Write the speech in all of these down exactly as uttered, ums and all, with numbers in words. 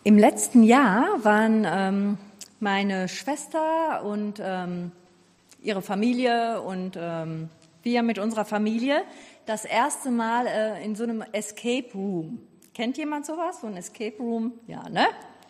Im letzten Jahr waren ähm, meine Schwester und ähm, ihre Familie und ähm, wir mit unserer Familie das erste Mal äh, in so einem Escape Room. Kennt jemand sowas? So ein Escape Room? Ja, ne?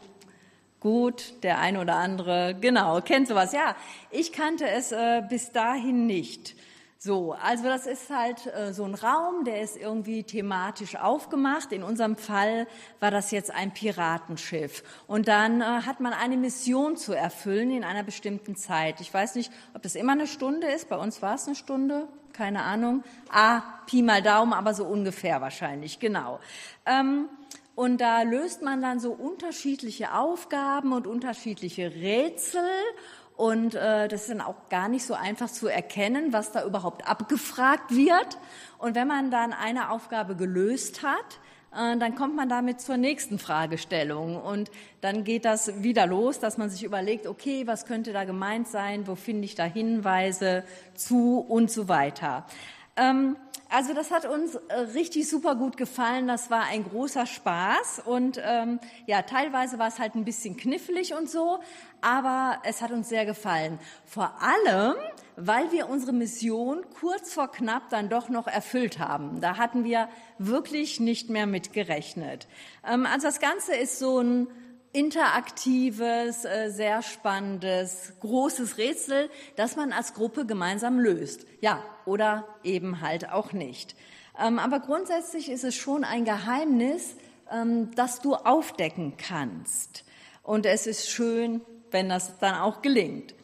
Gut, der eine oder andere, genau, kennt sowas. Ja, ich kannte es äh, bis dahin nicht. So, also das ist halt äh, so ein Raum, der ist irgendwie thematisch aufgemacht. In unserem Fall war das jetzt ein Piratenschiff. Und dann äh, hat man eine Mission zu erfüllen in einer bestimmten Zeit. Ich weiß nicht, ob das immer eine Stunde ist. Bei uns war es eine Stunde, keine Ahnung. Ah, Pi mal Daumen, aber so ungefähr wahrscheinlich, genau. Ähm, Und da löst man dann so unterschiedliche Aufgaben und unterschiedliche Rätsel. Und äh, das ist dann auch gar nicht so einfach zu erkennen, was da überhaupt abgefragt wird. Und wenn man dann eine Aufgabe gelöst hat, äh, dann kommt man damit zur nächsten Fragestellung. Und dann geht das wieder los, dass man sich überlegt, okay, was könnte da gemeint sein, wo finde ich da Hinweise zu und so weiter. Ähm, Also das hat uns richtig super gut gefallen, das war ein großer Spaß und ähm, ja, teilweise war es halt ein bisschen knifflig und so, aber es hat uns sehr gefallen. Vor allem, weil wir unsere Mission kurz vor knapp dann doch noch erfüllt haben. Da hatten wir wirklich nicht mehr mit gerechnet. Ähm, also das Ganze ist so ein interaktives, sehr spannendes, großes Rätsel, das man als Gruppe gemeinsam löst. Ja, oder eben halt auch nicht. Aber grundsätzlich ist es schon ein Geheimnis, das du aufdecken kannst. Und es ist schön, wenn das dann auch gelingt.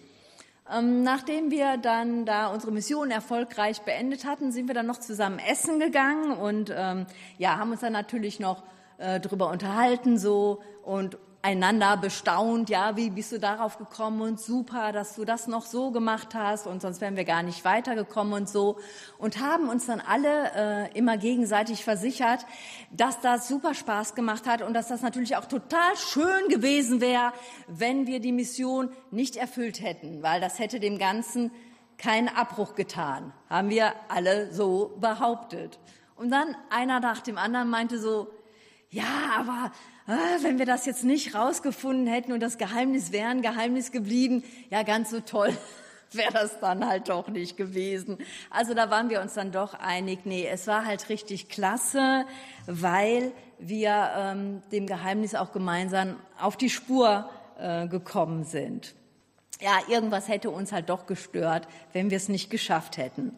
Nachdem wir dann da unsere Mission erfolgreich beendet hatten, sind wir dann noch zusammen essen gegangen und ja, haben uns dann natürlich noch drüber unterhalten so und einander bestaunt, ja, wie bist du darauf gekommen und super, dass du das noch so gemacht hast und sonst wären wir gar nicht weitergekommen und so und haben uns dann alle äh, immer gegenseitig versichert, dass das super Spaß gemacht hat und dass das natürlich auch total schön gewesen wäre, wenn wir die Mission nicht erfüllt hätten, weil das hätte dem Ganzen keinen Abbruch getan, haben wir alle so behauptet. Und dann einer nach dem anderen meinte so, ja, aber äh, wenn wir das jetzt nicht rausgefunden hätten und das Geheimnis wäre ein Geheimnis geblieben, ja, ganz so toll wäre das dann halt doch nicht gewesen. Also da waren wir uns dann doch einig, nee, es war halt richtig klasse, weil wir ähm, dem Geheimnis auch gemeinsam auf die Spur äh, gekommen sind. Ja, irgendwas hätte uns halt doch gestört, wenn wir es nicht geschafft hätten.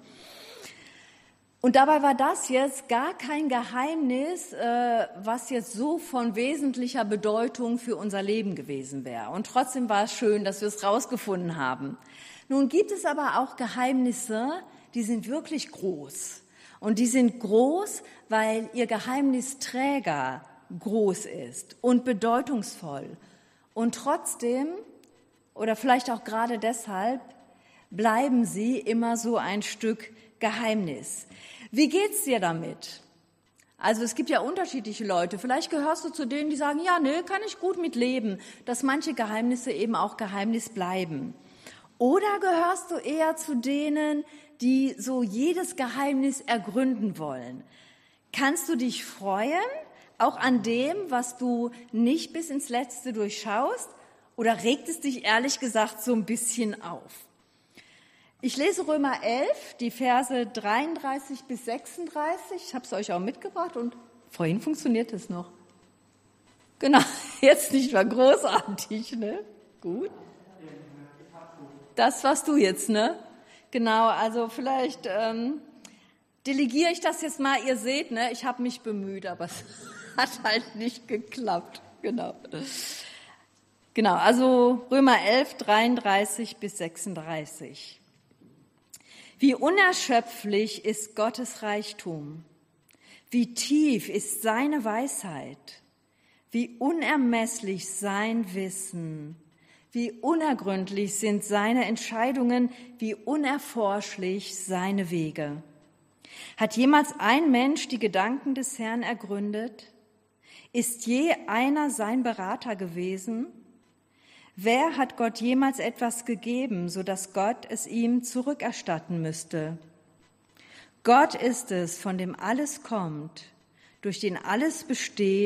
Und dabei war das jetzt gar kein Geheimnis, äh, was jetzt so von wesentlicher Bedeutung für unser Leben gewesen wäre. Und trotzdem war es schön, dass wir es rausgefunden haben. Nun gibt es aber auch Geheimnisse, die sind wirklich groß. Und die sind groß, weil ihr Geheimnisträger groß ist und bedeutungsvoll. Und trotzdem, oder vielleicht auch gerade deshalb, bleiben sie immer so ein Stück Geheimnis. Wie geht's dir damit? Also es gibt ja unterschiedliche Leute. Vielleicht gehörst du zu denen, die sagen, ja, nee, kann ich gut mit leben, dass manche Geheimnisse eben auch Geheimnis bleiben. Oder gehörst du eher zu denen, die so jedes Geheimnis ergründen wollen? Kannst du dich freuen, auch an dem, was du nicht bis ins Letzte durchschaust? Oder regt es dich ehrlich gesagt so ein bisschen auf? Ich lese Römer elf, die Verse dreiunddreißig bis sechsunddreißig. Ich habe es euch auch mitgebracht und vorhin funktioniert es noch. Genau, jetzt nicht mal großartig, ne? Gut. Das warst du jetzt, ne? Genau, also vielleicht ähm, delegiere ich das jetzt mal. Ihr seht, ne? Ich habe mich bemüht, aber es hat halt nicht geklappt. Genau. Genau, also Römer elf, dreiunddreißig bis sechsunddreißig. Wie unerschöpflich ist Gottes Reichtum, wie tief ist seine Weisheit, wie unermesslich sein Wissen, wie unergründlich sind seine Entscheidungen, wie unerforschlich seine Wege. Hat jemals ein Mensch die Gedanken des Herrn ergründet? Ist je einer sein Berater gewesen? Wer hat Gott jemals etwas gegeben, so dass Gott es ihm zurückerstatten müsste? Gott ist es, von dem alles kommt, durch den alles besteht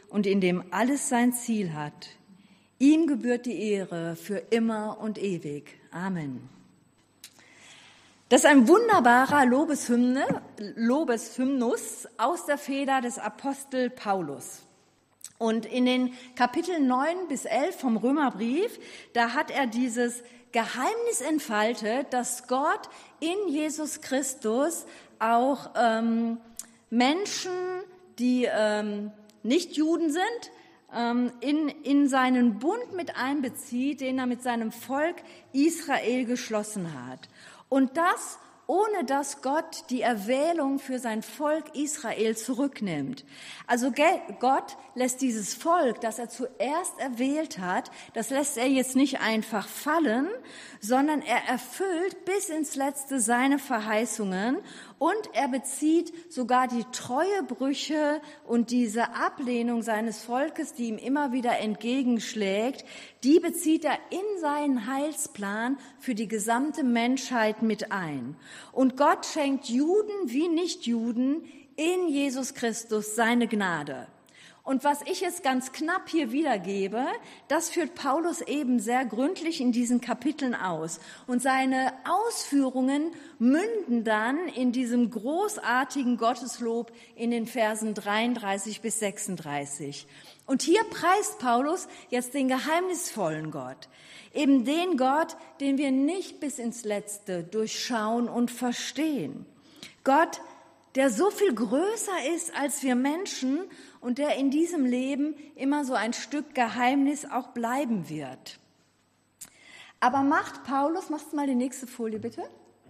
und in dem alles sein Ziel hat. Ihm gebührt die Ehre für immer und ewig. Amen. Das ist ein wunderbarer Lobeshymne, Lobeshymnus aus der Feder des Apostel Paulus. Und in den Kapiteln neun bis elf vom Römerbrief, da hat er dieses Geheimnis entfaltet, dass Gott in Jesus Christus auch ähm, Menschen, die ähm, nicht Juden sind, ähm, in, in seinen Bund mit einbezieht, den er mit seinem Volk Israel geschlossen hat. Und das, ohne dass Gott die Erwählung für sein Volk Israel zurücknimmt. Also Gott lässt dieses Volk, das er zuerst erwählt hat, das lässt er jetzt nicht einfach fallen, sondern er erfüllt bis ins Letzte seine Verheißungen und er bezieht sogar die Treuebrüche und diese Ablehnung seines Volkes, die ihm immer wieder entgegenschlägt, die bezieht er in seinen Heilsplan für die gesamte Menschheit mit ein. Und Gott schenkt Juden wie Nichtjuden in Jesus Christus seine Gnade. Und was ich jetzt ganz knapp hier wiedergebe, das führt Paulus eben sehr gründlich in diesen Kapiteln aus. Und seine Ausführungen münden dann in diesem großartigen Gotteslob in den Versen dreiunddreißig bis sechsunddreißig. Und hier preist Paulus jetzt den geheimnisvollen Gott, eben den Gott, den wir nicht bis ins Letzte durchschauen und verstehen. Gott, der so viel größer ist als wir Menschen und der in diesem Leben immer so ein Stück Geheimnis auch bleiben wird. Aber macht Paulus, machst du mal die nächste Folie bitte?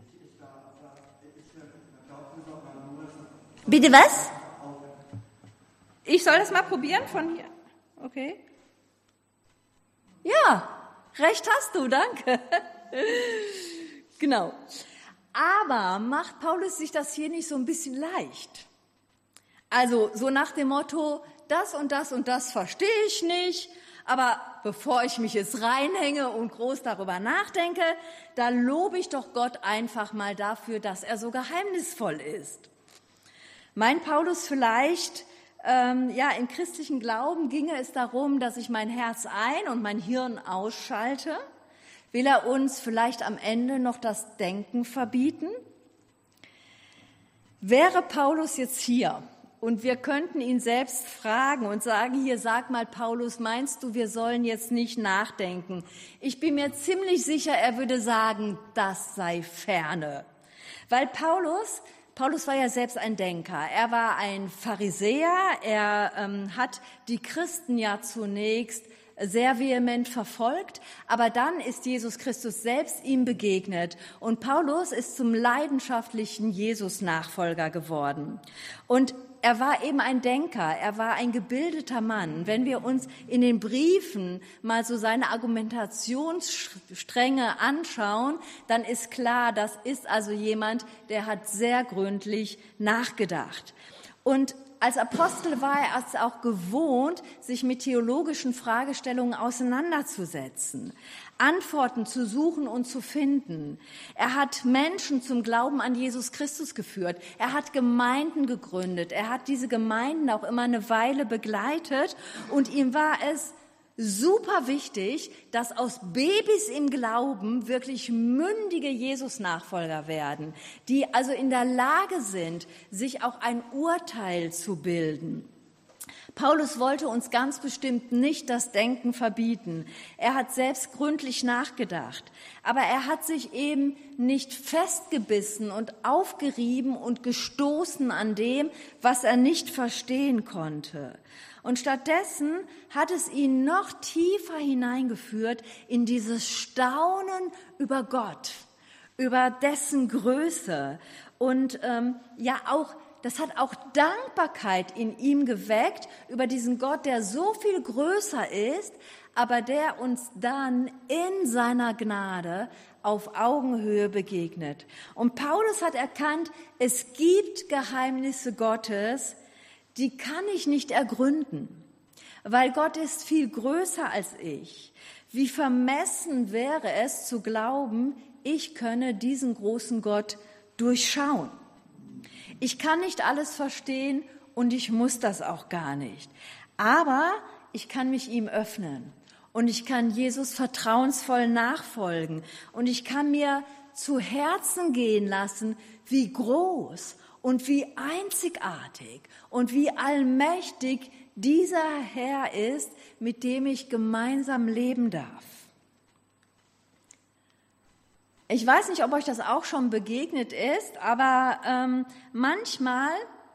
Bitte was? Ich soll das mal probieren von hier? Okay. Ja, recht hast du, danke. Genau. Aber macht Paulus sich das hier nicht so ein bisschen leicht? Also so nach dem Motto, das und das und das verstehe ich nicht, aber bevor ich mich jetzt reinhänge und groß darüber nachdenke, da lobe ich doch Gott einfach mal dafür, dass er so geheimnisvoll ist. Meint Paulus vielleicht, ähm, ja, im christlichen Glauben ginge es darum, dass ich mein Herz ein- und mein Hirn ausschalte? Will er uns vielleicht am Ende noch das Denken verbieten? Wäre Paulus jetzt hier und wir könnten ihn selbst fragen und sagen, hier, sag mal, Paulus, meinst du, wir sollen jetzt nicht nachdenken? Ich bin mir ziemlich sicher, er würde sagen, das sei ferne. Weil Paulus, Paulus war ja selbst ein Denker. Er war ein Pharisäer, er ähm, hat die Christen ja zunächst sehr vehement verfolgt, aber dann ist Jesus Christus selbst ihm begegnet und Paulus ist zum leidenschaftlichen Jesus-Nachfolger geworden. Und er war eben ein Denker, er war ein gebildeter Mann. Wenn wir uns in den Briefen mal so seine Argumentationsstränge anschauen, dann ist klar, das ist also jemand, der hat sehr gründlich nachgedacht. Und als Apostel war er es auch gewohnt, sich mit theologischen Fragestellungen auseinanderzusetzen, Antworten zu suchen und zu finden. Er hat Menschen zum Glauben an Jesus Christus geführt. Er hat Gemeinden gegründet. Er hat diese Gemeinden auch immer eine Weile begleitet. Und ihm war es super wichtig, dass aus Babys im Glauben wirklich mündige Jesus-Nachfolger werden, die also in der Lage sind, sich auch ein Urteil zu bilden. Paulus wollte uns ganz bestimmt nicht das Denken verbieten. Er hat selbst gründlich nachgedacht. Aber er hat sich eben nicht festgebissen und aufgerieben und gestoßen an dem, was er nicht verstehen konnte. Und stattdessen hat es ihn noch tiefer hineingeführt in dieses Staunen über Gott, über dessen Größe. Und ähm, ja auch, das hat auch Dankbarkeit in ihm geweckt über diesen Gott, der so viel größer ist, aber der uns dann in seiner Gnade auf Augenhöhe begegnet. Und Paulus hat erkannt, es gibt Geheimnisse Gottes, die kann ich nicht ergründen, weil Gott ist viel größer als ich. Wie vermessen wäre es zu glauben, ich könne diesen großen Gott durchschauen. Ich kann nicht alles verstehen und ich muss das auch gar nicht. Aber ich kann mich ihm öffnen und ich kann Jesus vertrauensvoll nachfolgen und ich kann mir zu Herzen gehen lassen, wie groß und wie einzigartig und wie allmächtig dieser Herr ist, mit dem ich gemeinsam leben darf. Ich weiß nicht, ob euch das auch schon begegnet ist, aber ähm, manchmal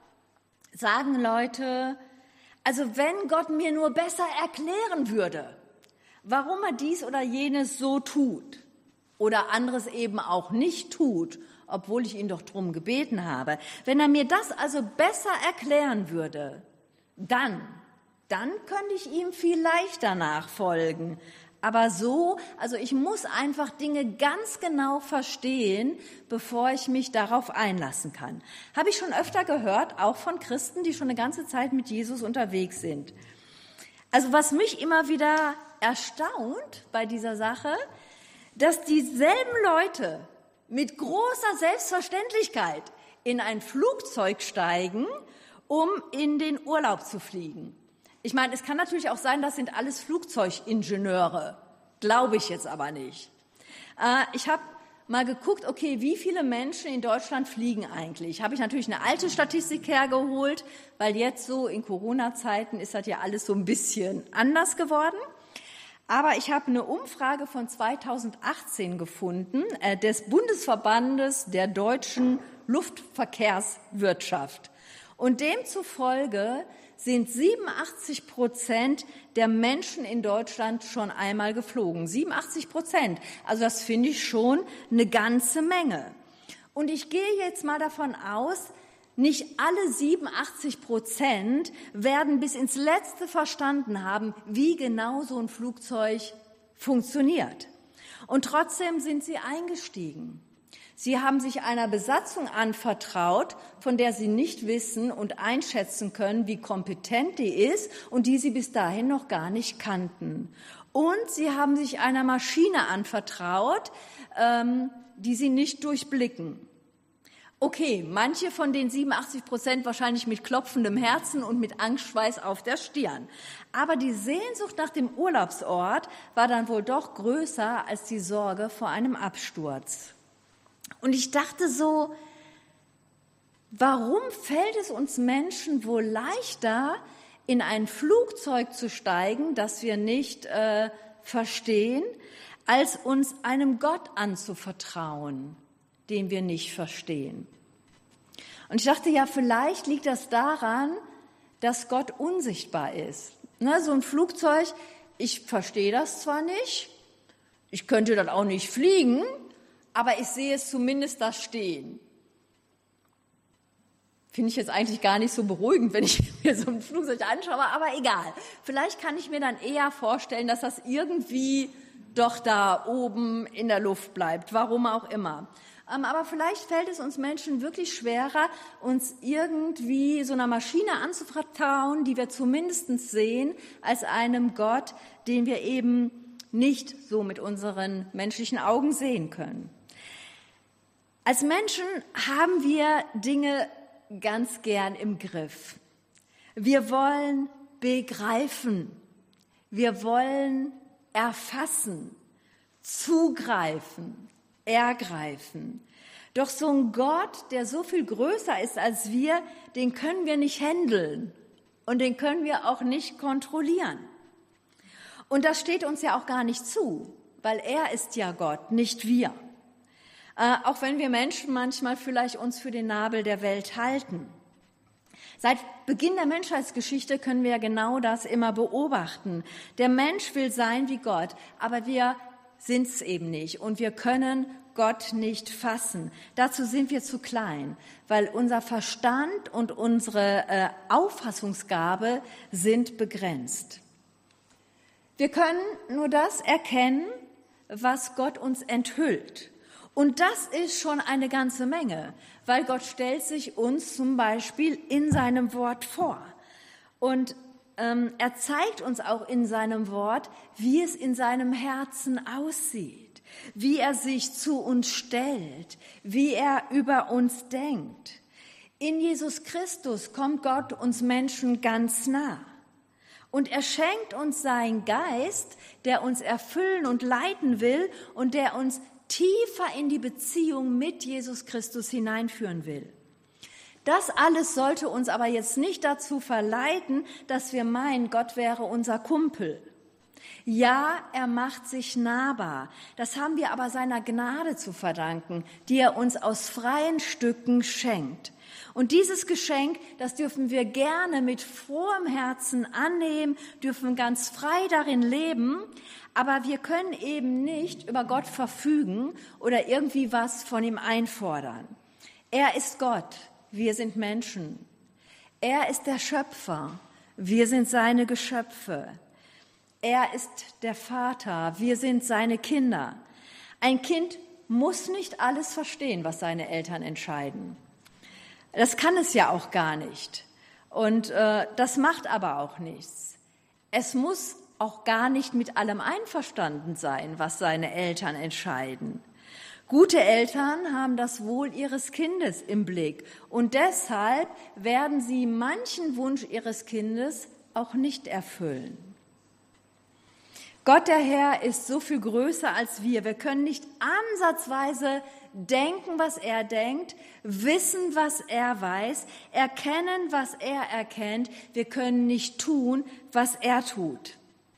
sagen Leute, also wenn Gott mir nur besser erklären würde, warum er dies oder jenes so tut oder anderes eben auch nicht tut, obwohl ich ihn doch drum gebeten habe, wenn er mir das also besser erklären würde, dann, dann könnte ich ihm viel leichter nachfolgen. Aber so, also ich muss einfach Dinge ganz genau verstehen, bevor ich mich darauf einlassen kann. Habe ich schon öfter gehört, auch von Christen, die schon eine ganze Zeit mit Jesus unterwegs sind. Also was mich immer wieder erstaunt bei dieser Sache, dass dieselben Leute mit großer Selbstverständlichkeit in ein Flugzeug steigen, um in den Urlaub zu fliegen. Ich meine, es kann natürlich auch sein, das sind alles Flugzeugingenieure. Glaube ich jetzt aber nicht. Äh, ich habe mal geguckt, okay, wie viele Menschen in Deutschland fliegen eigentlich? Habe ich natürlich eine alte Statistik hergeholt, weil jetzt so in Corona-Zeiten ist das ja alles so ein bisschen anders geworden. Aber ich habe eine Umfrage von zweitausendachtzehn gefunden, äh, des Bundesverbandes der deutschen Luftverkehrswirtschaft. Und demzufolge sind siebenundachtzig Prozent der Menschen in Deutschland schon einmal geflogen. siebenundachtzig Prozent. Also das finde ich schon eine ganze Menge. Und ich gehe jetzt mal davon aus, nicht alle siebenundachtzig Prozent werden bis ins Letzte verstanden haben, wie genau so ein Flugzeug funktioniert. Und trotzdem sind sie eingestiegen. Sie haben sich einer Besatzung anvertraut, von der sie nicht wissen und einschätzen können, wie kompetent die ist und die sie bis dahin noch gar nicht kannten. Und sie haben sich einer Maschine anvertraut, ähm, die sie nicht durchblicken. Okay, manche von den siebenundachtzig Prozent wahrscheinlich mit klopfendem Herzen und mit Angstschweiß auf der Stirn. Aber die Sehnsucht nach dem Urlaubsort war dann wohl doch größer als die Sorge vor einem Absturz. Und ich dachte so, warum fällt es uns Menschen wohl leichter, in ein Flugzeug zu steigen, das wir nicht äh, verstehen, als uns einem Gott anzuvertrauen, den wir nicht verstehen? Und ich dachte, ja, vielleicht liegt das daran, dass Gott unsichtbar ist. Ne, so ein Flugzeug, ich verstehe das zwar nicht, ich könnte das auch nicht fliegen, aber ich sehe es zumindest da stehen. Finde ich jetzt eigentlich gar nicht so beruhigend, wenn ich mir so ein Flugzeug anschaue, aber egal. Vielleicht kann ich mir dann eher vorstellen, dass das irgendwie doch da oben in der Luft bleibt, warum auch immer. Aber vielleicht fällt es uns Menschen wirklich schwerer, uns irgendwie so einer Maschine anzuvertrauen, die wir zumindest sehen, als einem Gott, den wir eben nicht so mit unseren menschlichen Augen sehen können. Als Menschen haben wir Dinge ganz gern im Griff. Wir wollen begreifen, wir wollen erfassen, zugreifen, ergreifen. Doch so ein Gott, der so viel größer ist als wir, den können wir nicht handeln und den können wir auch nicht kontrollieren. Und das steht uns ja auch gar nicht zu, weil er ist ja Gott, nicht wir. Äh, auch wenn wir Menschen manchmal vielleicht uns für den Nabel der Welt halten. Seit Beginn der Menschheitsgeschichte können wir genau das immer beobachten. Der Mensch will sein wie Gott, aber wir sind es eben nicht und wir können Gott nicht fassen. Dazu sind wir zu klein, weil unser Verstand und unsere äh, Auffassungsgabe sind begrenzt. Wir können nur das erkennen, was Gott uns enthüllt. Und das ist schon eine ganze Menge, weil Gott stellt sich uns zum Beispiel in seinem Wort vor. Und ähm, er zeigt uns auch in seinem Wort, wie es in seinem Herzen aussieht, wie er sich zu uns stellt, wie er über uns denkt. In Jesus Christus kommt Gott uns Menschen ganz nah. Und er schenkt uns seinen Geist, der uns erfüllen und leiten will und der uns tiefer in die Beziehung mit Jesus Christus hineinführen will. Das alles sollte uns aber jetzt nicht dazu verleiten, dass wir meinen, Gott wäre unser Kumpel. Ja, er macht sich nahbar. Das haben wir aber seiner Gnade zu verdanken, die er uns aus freien Stücken schenkt. Und dieses Geschenk, das dürfen wir gerne mit frohem Herzen annehmen, dürfen ganz frei darin leben, aber wir können eben nicht über Gott verfügen oder irgendwie was von ihm einfordern. Er ist Gott, wir sind Menschen. Er ist der Schöpfer, wir sind seine Geschöpfe. Er ist der Vater, wir sind seine Kinder. Ein Kind muss nicht alles verstehen, was seine Eltern entscheiden. Das kann es ja auch gar nicht. Und äh, das macht aber auch nichts. Es muss auch gar nicht mit allem einverstanden sein, was seine Eltern entscheiden. Gute Eltern haben das Wohl ihres Kindes im Blick und deshalb werden sie manchen Wunsch ihres Kindes auch nicht erfüllen. Gott, der Herr, ist so viel größer als wir. Wir können nicht ansatzweise denken, was er denkt, wissen, was er weiß, erkennen, was er erkennt. Wir können nicht tun, was er tut.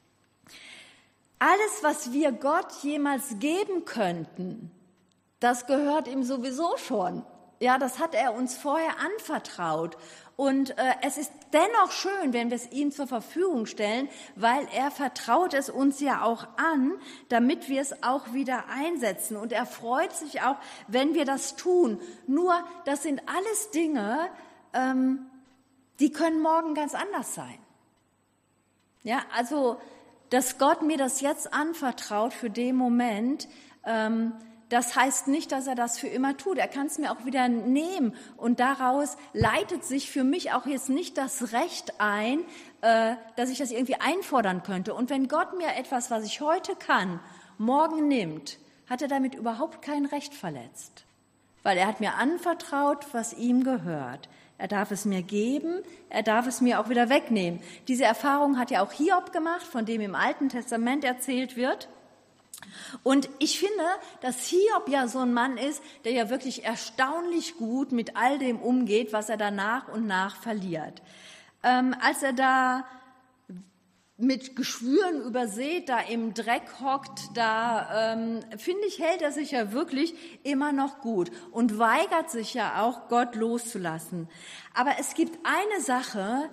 Alles, was wir Gott jemals geben könnten, das gehört ihm sowieso schon. Ja, das hat er uns vorher anvertraut. Und äh, es ist dennoch schön, wenn wir es ihm zur Verfügung stellen, weil er vertraut es uns ja auch an, damit wir es auch wieder einsetzen. Und er freut sich auch, wenn wir das tun. Nur, das sind alles Dinge, ähm, die können morgen ganz anders sein. Ja, also, dass Gott mir das jetzt anvertraut für den Moment, ähm, das heißt nicht, dass er das für immer tut. Er kann es mir auch wieder nehmen. Und daraus leitet sich für mich auch jetzt nicht das Recht ein, äh, dass ich das irgendwie einfordern könnte. Und wenn Gott mir etwas, was ich heute kann, morgen nimmt, hat er damit überhaupt kein Recht verletzt. Weil er hat mir anvertraut, was ihm gehört. Er darf es mir geben, er darf es mir auch wieder wegnehmen. Diese Erfahrung hat ja auch Hiob gemacht, von dem im Alten Testament erzählt wird. Und ich finde, dass Hiob ja so ein Mann ist, der ja wirklich erstaunlich gut mit all dem umgeht, was er da nach und nach verliert. Ähm, als er da mit Geschwüren übersät, da im Dreck hockt, da ähm, finde ich, hält er sich ja wirklich immer noch gut und weigert sich ja auch, Gott loszulassen. Aber es gibt eine Sache,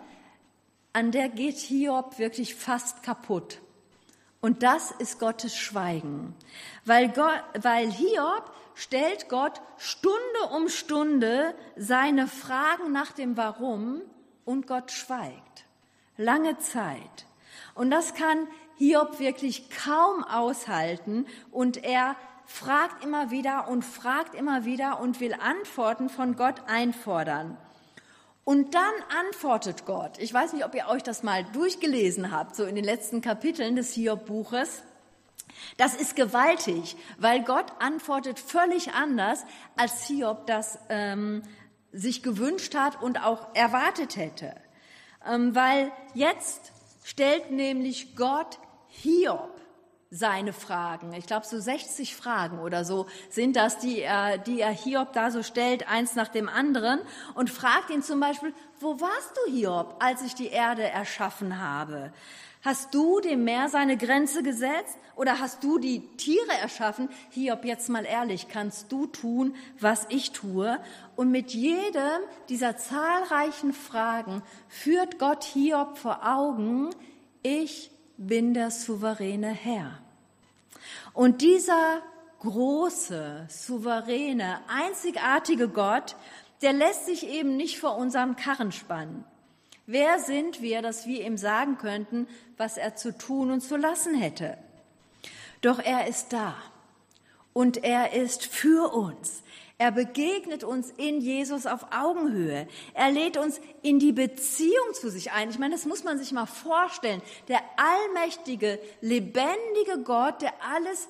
an der geht Hiob wirklich fast kaputt. Und das ist Gottes Schweigen. Weil, Gott, weil Hiob stellt Gott Stunde um Stunde seine Fragen nach dem Warum und Gott schweigt. Lange Zeit. Und das kann Hiob wirklich kaum aushalten und er fragt immer wieder und fragt immer wieder und will Antworten von Gott einfordern. Und dann antwortet Gott. Ich weiß nicht, ob ihr euch das mal durchgelesen habt, so in den letzten Kapiteln des Hiob-Buches. Das ist gewaltig, weil Gott antwortet völlig anders, als Hiob das ähm, sich gewünscht hat und auch erwartet hätte. Ähm, weil jetzt stellt nämlich Gott Hiob seine Fragen. Ich glaube, so sechzig Fragen oder so sind das, die er, die er Hiob da so stellt, eins nach dem anderen, und fragt ihn zum Beispiel: Wo warst du, Hiob, als ich die Erde erschaffen habe? Hast du dem Meer seine Grenze gesetzt oder hast du die Tiere erschaffen? Hiob, jetzt mal ehrlich, kannst du tun, was ich tue? Und mit jedem dieser zahlreichen Fragen führt Gott Hiob vor Augen: Ich bin der souveräne Herr. Und dieser große, souveräne, einzigartige Gott, der lässt sich eben nicht vor unserem Karren spannen. Wer sind wir, dass wir ihm sagen könnten, was er zu tun und zu lassen hätte? Doch er ist da und er ist für uns. Er begegnet uns in Jesus auf Augenhöhe. Er lädt uns in die Beziehung zu sich ein. Ich meine, das muss man sich mal vorstellen. Der allmächtige, lebendige Gott, der alles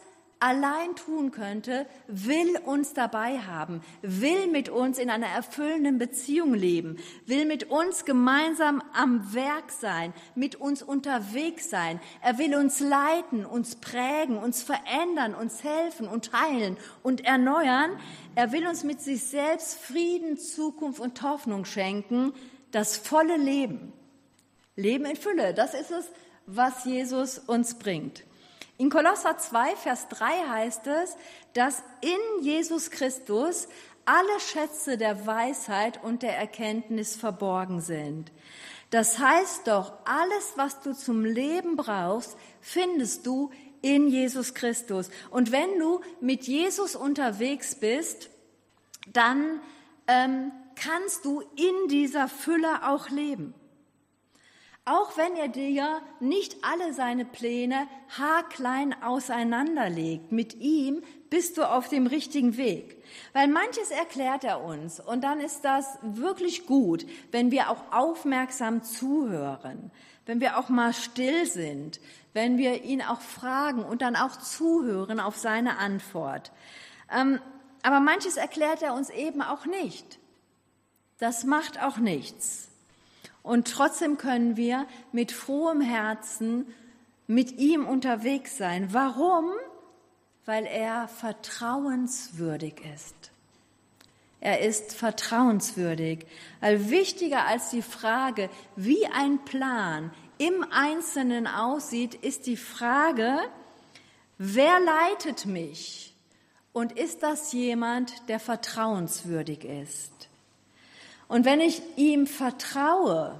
allein tun könnte, will uns dabei haben, will mit uns in einer erfüllenden Beziehung leben, will mit uns gemeinsam am Werk sein, mit uns unterwegs sein. Er will uns leiten, uns prägen, uns verändern, uns helfen und heilen und erneuern. Er will uns mit sich selbst Frieden, Zukunft und Hoffnung schenken, das volle Leben. Leben in Fülle, das ist es, was Jesus uns bringt. In Kolosser zwei, Vers drei heißt es, dass in Jesus Christus alle Schätze der Weisheit und der Erkenntnis verborgen sind. Das heißt doch, alles, was du zum Leben brauchst, findest du in Jesus Christus. Und wenn du mit Jesus unterwegs bist, dann ähm, kannst du in dieser Fülle auch leben. Auch wenn er dir nicht alle seine Pläne haarklein auseinanderlegt, mit ihm bist du auf dem richtigen Weg. Weil manches erklärt er uns und dann ist das wirklich gut, wenn wir auch aufmerksam zuhören, wenn wir auch mal still sind, wenn wir ihn auch fragen und dann auch zuhören auf seine Antwort. Ähm, aber manches erklärt er uns eben auch nicht. Das macht auch nichts. Und trotzdem können wir mit frohem Herzen mit ihm unterwegs sein. Warum? Weil er vertrauenswürdig ist. Er ist vertrauenswürdig. Weil wichtiger als die Frage, wie ein Plan im Einzelnen aussieht, ist die Frage, wer leitet mich? Und ist das jemand, der vertrauenswürdig ist? Und wenn ich ihm vertraue,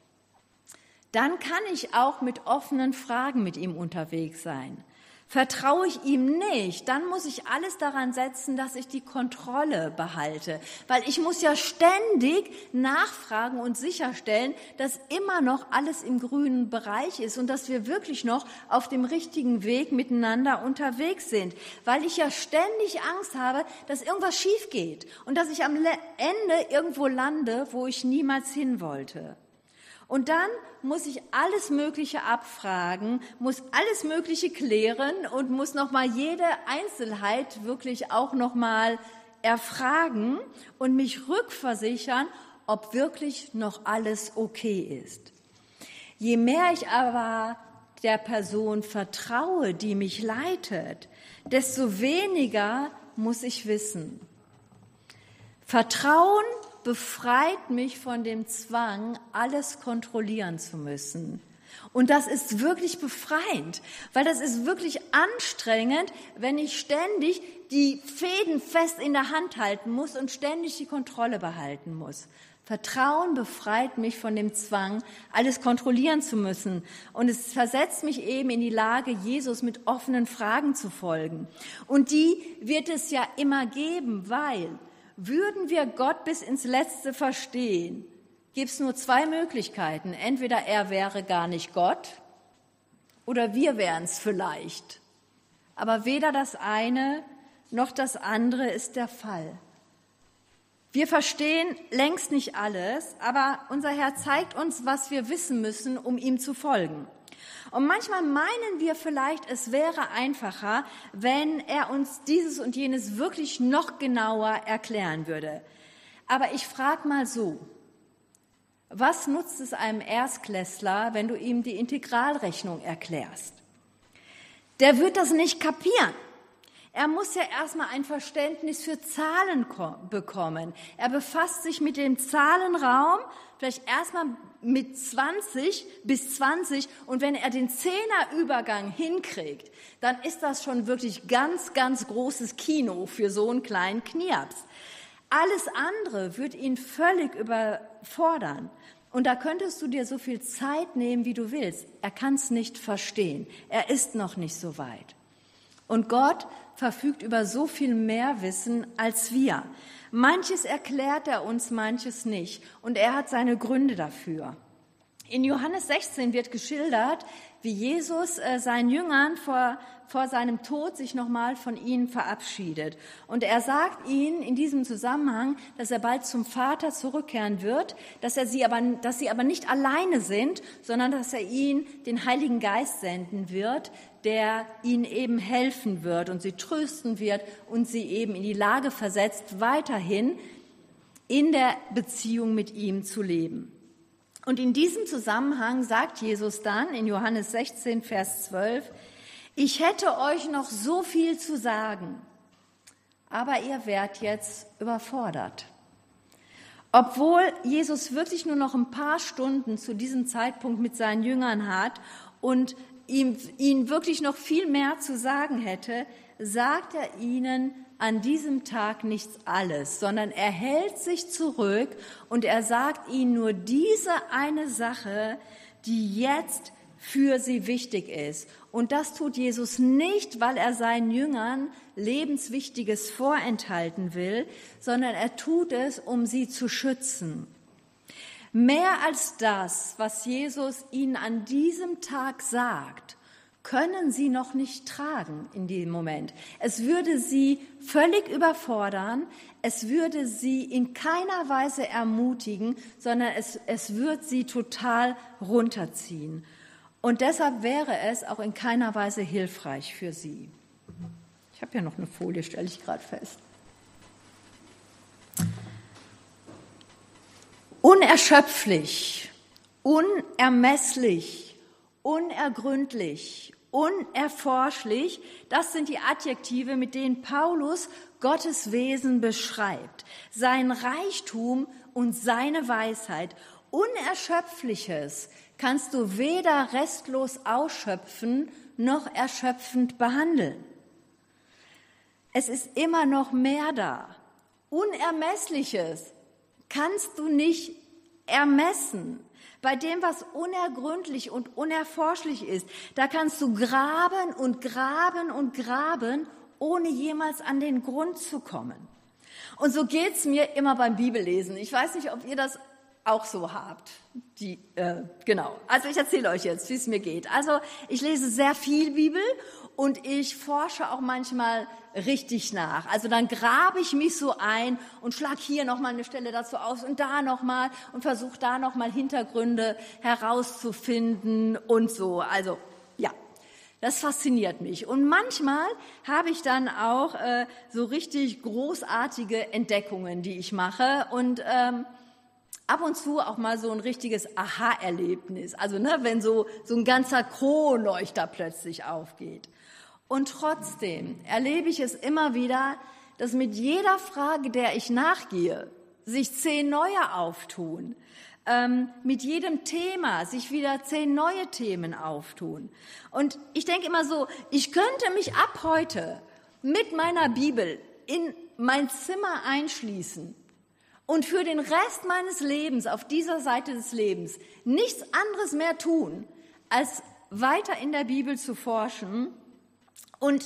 dann kann ich auch mit offenen Fragen mit ihm unterwegs sein. Vertraue ich ihm nicht, dann muss ich alles daran setzen, dass ich die Kontrolle behalte. Weil ich muss ja ständig nachfragen und sicherstellen, dass immer noch alles im grünen Bereich ist und dass wir wirklich noch auf dem richtigen Weg miteinander unterwegs sind. Weil ich ja ständig Angst habe, dass irgendwas schief geht und dass ich am Ende irgendwo lande, wo ich niemals hin wollte. Und dann muss ich alles Mögliche abfragen, muss alles Mögliche klären und muss nochmal jede Einzelheit wirklich auch nochmal erfragen und mich rückversichern, ob wirklich noch alles okay ist. Je mehr ich aber der Person vertraue, die mich leitet, desto weniger muss ich wissen. Vertrauen befreit mich von dem Zwang, alles kontrollieren zu müssen. Und das ist wirklich befreiend, weil das ist wirklich anstrengend, wenn ich ständig die Fäden fest in der Hand halten muss und ständig die Kontrolle behalten muss. Vertrauen befreit mich von dem Zwang, alles kontrollieren zu müssen. Und es versetzt mich eben in die Lage, Jesus mit offenen Fragen zu folgen. Und die wird es ja immer geben, weil würden wir Gott bis ins Letzte verstehen, gibt es nur zwei Möglichkeiten. Entweder er wäre gar nicht Gott oder wir wären es vielleicht. Aber weder das eine noch das andere ist der Fall. Wir verstehen längst nicht alles, aber unser Herr zeigt uns, was wir wissen müssen, um ihm zu folgen. Und manchmal meinen wir vielleicht, es wäre einfacher, wenn er uns dieses und jenes wirklich noch genauer erklären würde. Aber ich frage mal so, was nutzt es einem Erstklässler, wenn du ihm die Integralrechnung erklärst? Der wird das nicht kapieren. Er muss ja erstmal ein Verständnis für Zahlen bekommen. Er befasst sich mit dem Zahlenraum, vielleicht erstmal mit zwanzig bis zwanzig. Und wenn er den Zehnerübergang hinkriegt, dann ist das schon wirklich ganz, ganz großes Kino für so einen kleinen Knirps. Alles andere wird ihn völlig überfordern. Und da könntest du dir so viel Zeit nehmen, wie du willst. Er kann es nicht verstehen. Er ist noch nicht so weit. Und Gott verfügt über so viel mehr Wissen als wir. Manches erklärt er uns, manches nicht. Und er hat seine Gründe dafür. In Johannes sechzehn wird geschildert, wie Jesus äh, seinen Jüngern vor, vor seinem Tod sich nochmal von ihnen verabschiedet. Und er sagt ihnen in diesem Zusammenhang, dass er bald zum Vater zurückkehren wird, dass, er sie aber, dass sie aber nicht alleine sind, sondern dass er ihnen den Heiligen Geist senden wird, der ihnen eben helfen wird und sie trösten wird und sie eben in die Lage versetzt, weiterhin in der Beziehung mit ihm zu leben. Und in diesem Zusammenhang sagt Jesus dann in Johannes sechzehn, Vers zwölf, ich hätte euch noch so viel zu sagen, aber ihr werdet jetzt überfordert. Obwohl Jesus wirklich nur noch ein paar Stunden zu diesem Zeitpunkt mit seinen Jüngern hat und ihm, ihnen wirklich noch viel mehr zu sagen hätte, sagt er ihnen an diesem Tag nicht alles, sondern er hält sich zurück und er sagt ihnen nur diese eine Sache, die jetzt für sie wichtig ist. Und das tut Jesus nicht, weil er seinen Jüngern Lebenswichtiges vorenthalten will, sondern er tut es, um sie zu schützen. Mehr als das, was Jesus ihnen an diesem Tag sagt, können sie noch nicht tragen in dem Moment. Es würde sie völlig überfordern, es würde sie in keiner Weise ermutigen, sondern es, es wird sie total runterziehen. Und deshalb wäre es auch in keiner Weise hilfreich für sie. Ich habe ja noch eine Folie, stelle ich gerade fest. Unerschöpflich, unermesslich, unergründlich, unerforschlich, das sind die Adjektive, mit denen Paulus Gottes Wesen beschreibt. Sein Reichtum und seine Weisheit. Unerschöpfliches kannst du weder restlos ausschöpfen, noch erschöpfend behandeln. Es ist immer noch mehr da. Unermessliches kannst du nicht ermessen. Bei dem, was unergründlich und unerforschlich ist, da kannst du graben und graben und graben, ohne jemals an den Grund zu kommen. Und so geht's mir immer beim Bibellesen. Ich weiß nicht, ob ihr das auch so habt. Die, äh, genau. Also ich erzähle euch jetzt, wie es mir geht. Also ich lese sehr viel Bibel und ich forsche auch manchmal richtig nach. Also dann grabe ich mich so ein und schlag hier nochmal eine Stelle dazu aus und da nochmal und versuche da nochmal Hintergründe herauszufinden und so. Also ja, das fasziniert mich. Und manchmal habe ich dann auch äh, so richtig großartige Entdeckungen, die ich mache und ähm, ab und zu auch mal so ein richtiges Aha-Erlebnis. Also ne, wenn so, so ein ganzer Kronleuchter plötzlich aufgeht. Und trotzdem erlebe ich es immer wieder, dass mit jeder Frage, der ich nachgehe, sich zehn neue auftun. Ähm, mit jedem Thema sich wieder zehn neue Themen auftun. Und ich denke immer so, ich könnte mich ab heute mit meiner Bibel in mein Zimmer einschließen und für den Rest meines Lebens auf dieser Seite des Lebens nichts anderes mehr tun, als weiter in der Bibel zu forschen. Und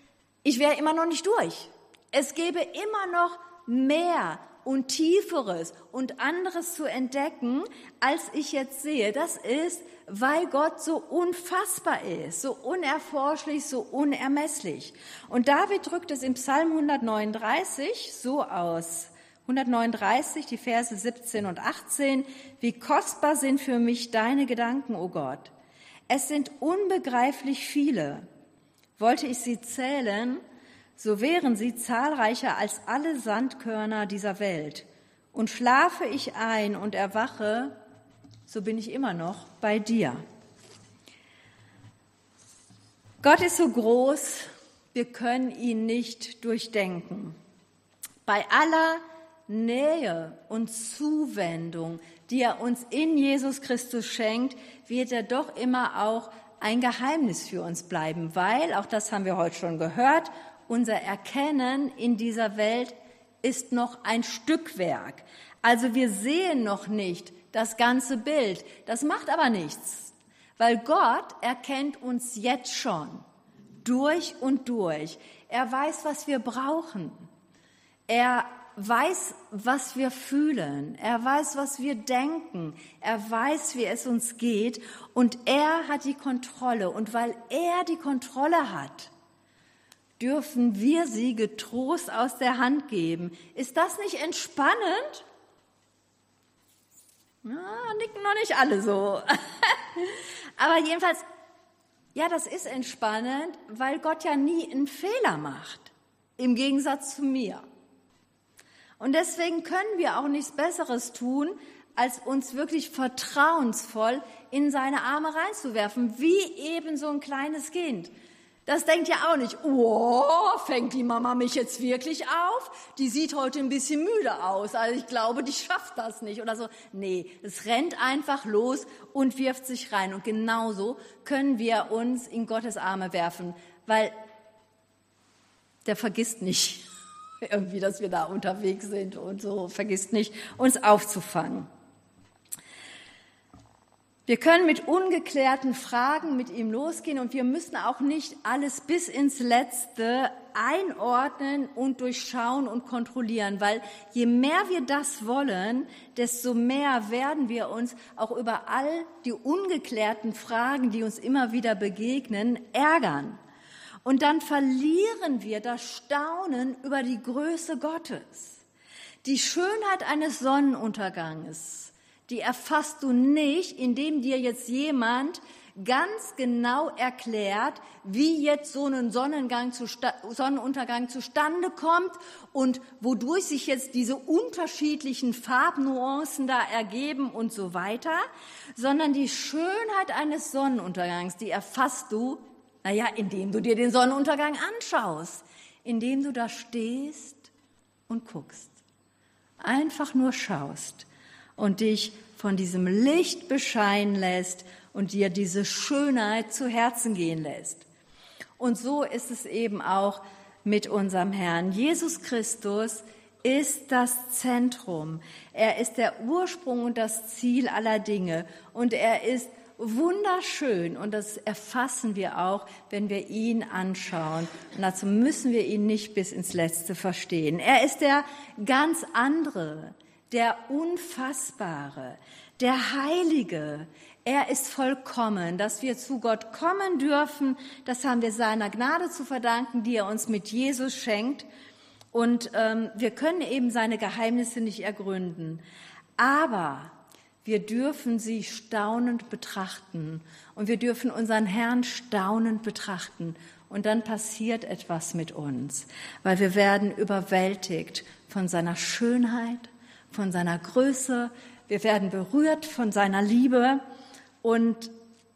ich wäre immer noch nicht durch. Es gäbe immer noch mehr und Tieferes und anderes zu entdecken, als ich jetzt sehe. Das ist, weil Gott so unfassbar ist, so unerforschlich, so unermesslich. Und David drückt es im Psalm hundertneununddreißig so aus. hundertneununddreißig, die Verse siebzehn und achtzehn. Wie kostbar sind für mich deine Gedanken, o Gott. Es sind unbegreiflich viele. Wollte ich sie zählen, so wären sie zahlreicher als alle Sandkörner dieser Welt. Und schlafe ich ein und erwache, so bin ich immer noch bei dir. Gott ist so groß, wir können ihn nicht durchdenken. Bei aller Nähe und Zuwendung, die er uns in Jesus Christus schenkt, wird er doch immer auch ein Geheimnis für uns bleiben, weil, auch das haben wir heute schon gehört, unser Erkennen in dieser Welt ist noch ein Stückwerk. Also wir sehen noch nicht das ganze Bild. Das macht aber nichts, weil Gott erkennt uns jetzt schon durch und durch. Er weiß, was wir brauchen. Er weiß, was wir fühlen. Er weiß, was wir denken. Er weiß, wie es uns geht. Und er hat die Kontrolle. Und weil er die Kontrolle hat, dürfen wir sie getrost aus der Hand geben. Ist das nicht entspannend? Na, nicken noch nicht alle so. Aber jedenfalls, ja, das ist entspannend, weil Gott ja nie einen Fehler macht, im Gegensatz zu mir. Und deswegen können wir auch nichts Besseres tun, als uns wirklich vertrauensvoll in seine Arme reinzuwerfen, wie eben so ein kleines Kind. Das denkt ja auch nicht, oh, fängt die Mama mich jetzt wirklich auf? Die sieht heute ein bisschen müde aus, also ich glaube, die schafft das nicht oder so. Nee, es rennt einfach los und wirft sich rein. Und genauso können wir uns in Gottes Arme werfen, weil der vergisst nicht irgendwie, dass wir da unterwegs sind und so, vergisst nicht, uns aufzufangen. Wir können mit ungeklärten Fragen mit ihm losgehen und wir müssen auch nicht alles bis ins Letzte einordnen und durchschauen und kontrollieren, weil je mehr wir das wollen, desto mehr werden wir uns auch über all die ungeklärten Fragen, die uns immer wieder begegnen, ärgern. Und dann verlieren wir das Staunen über die Größe Gottes. Die Schönheit eines Sonnenunterganges, die erfasst du nicht, indem dir jetzt jemand ganz genau erklärt, wie jetzt so ein Sonnengang zu, Sonnenuntergang zustande kommt und wodurch sich jetzt diese unterschiedlichen Farbnuancen da ergeben und so weiter, sondern die Schönheit eines Sonnenuntergangs, die erfasst du, naja, indem du dir den Sonnenuntergang anschaust, indem du da stehst und guckst. Einfach nur schaust und dich von diesem Licht bescheinen lässt und dir diese Schönheit zu Herzen gehen lässt. Und so ist es eben auch mit unserem Herrn. Jesus Christus ist das Zentrum. Er ist der Ursprung und das Ziel aller Dinge. Und er ist wunderschön und das erfassen wir auch, wenn wir ihn anschauen. Und dazu müssen wir ihn nicht bis ins Letzte verstehen. Er ist der ganz andere, der Unfassbare, der Heilige. Er ist vollkommen. Dass wir zu Gott kommen dürfen, das haben wir seiner Gnade zu verdanken, die er uns mit Jesus schenkt. Und ähm, wir können eben seine Geheimnisse nicht ergründen. Aber wir dürfen sie staunend betrachten und wir dürfen unseren Herrn staunend betrachten. Und dann passiert etwas mit uns, weil wir werden überwältigt von seiner Schönheit, von seiner Größe. Wir werden berührt von seiner Liebe und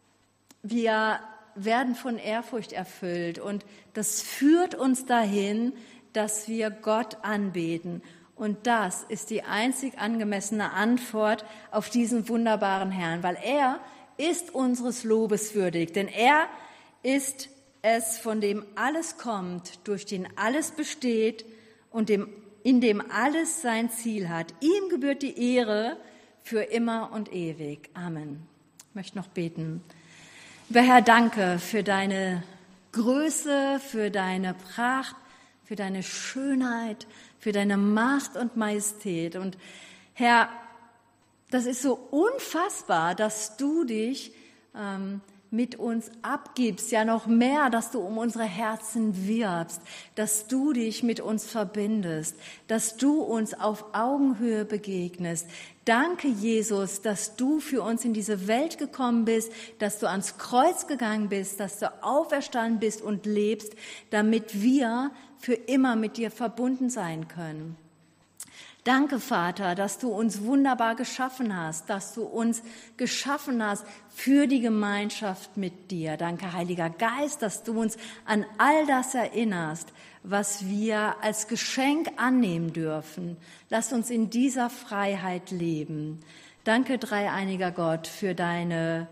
wir werden von Ehrfurcht erfüllt. Und das führt uns dahin, dass wir Gott anbeten. Und das ist die einzig angemessene Antwort auf diesen wunderbaren Herrn, weil er ist unseres Lobes würdig, denn er ist es, von dem alles kommt, durch den alles besteht und dem, in dem alles sein Ziel hat. Ihm gebührt die Ehre für immer und ewig. Amen. Ich möchte noch beten. Lieber Herr, danke für deine Größe, für deine Pracht, für deine Schönheit, für deine Macht und Majestät. Und Herr, das ist so unfassbar, dass du dich ähm, mit uns abgibst, ja noch mehr, dass du um unsere Herzen wirbst, dass du dich mit uns verbindest, dass du uns auf Augenhöhe begegnest. Danke, Jesus, dass du für uns in diese Welt gekommen bist, dass du ans Kreuz gegangen bist, dass du auferstanden bist und lebst, damit wir für immer mit dir verbunden sein können. Danke, Vater, dass du uns wunderbar geschaffen hast, dass du uns geschaffen hast für die Gemeinschaft mit dir. Danke, Heiliger Geist, dass du uns an all das erinnerst, was wir als Geschenk annehmen dürfen. Lass uns in dieser Freiheit leben. Danke, dreieiniger Gott, für deine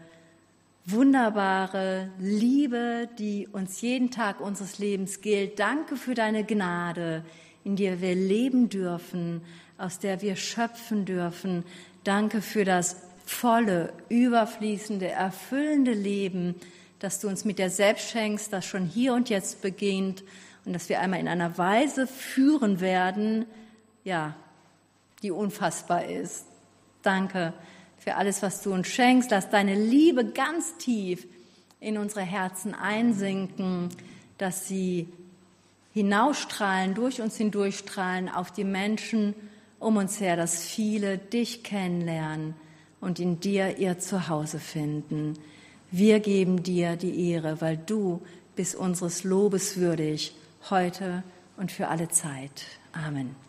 wunderbare Liebe, die uns jeden Tag unseres Lebens gilt. Danke für deine Gnade, in der wir leben dürfen, aus der wir schöpfen dürfen. Danke für das volle, überfließende, erfüllende Leben, das du uns mit dir selbst schenkst, das schon hier und jetzt beginnt und das wir einmal in einer Weise führen werden, ja, die unfassbar ist. Danke für alles, was du uns schenkst. Lass deine Liebe ganz tief in unsere Herzen einsinken, dass sie hinausstrahlen, durch uns hindurchstrahlen auf die Menschen um uns her, dass viele dich kennenlernen und in dir ihr Zuhause finden. Wir geben dir die Ehre, weil du bist unseres Lobes würdig, heute und für alle Zeit. Amen.